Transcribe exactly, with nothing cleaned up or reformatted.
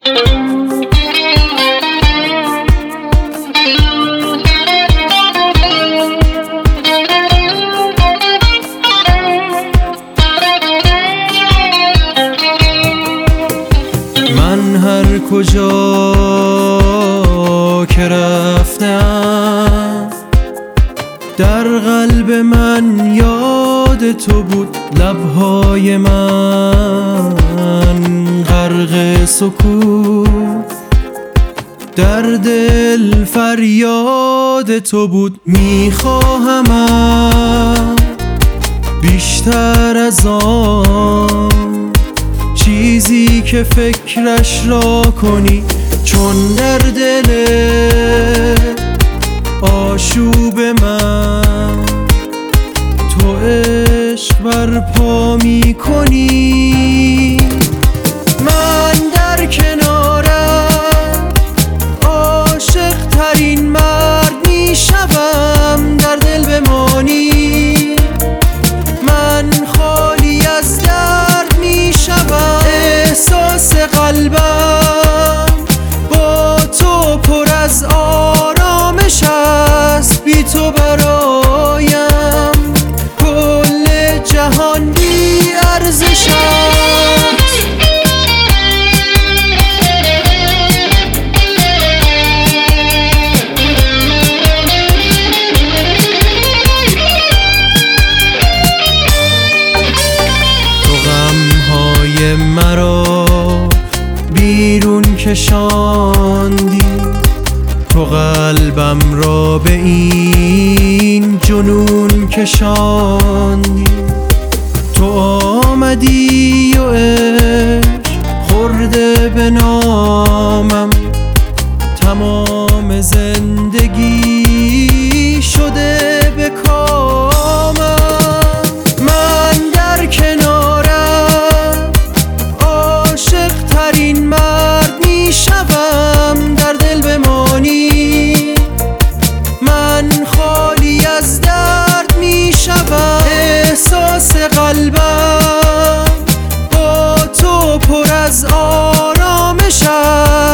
من هر کجا که رفتم در قلب من یاد تو بود، لبهای من غرق سکوت، در دل فریاد تو بود. میخواهمم بیشتر از آن چیزی که فکرش را کنی، چون در دل آشوب من تو عشق برپا می کنی. من در کنارت عاشق ترین مرد می شوم، در دل بمانی من خالی از درد می شوم. احساس قلبم با تو پر از آرامش است، بی تو برایم کل جهان بی ارزش است. تو غمهای مرا بیرون کشاندی، تو قلبم را به این جنون کشاندی. تو آمدی و عشق خورده به نامم، تمام زندگی شده به کامم. من در کنارت عاشق ترین مرد می شوم، در دل بمانی من خالی از درد می شوم. احساس قلبم با تو پر از آرامش است،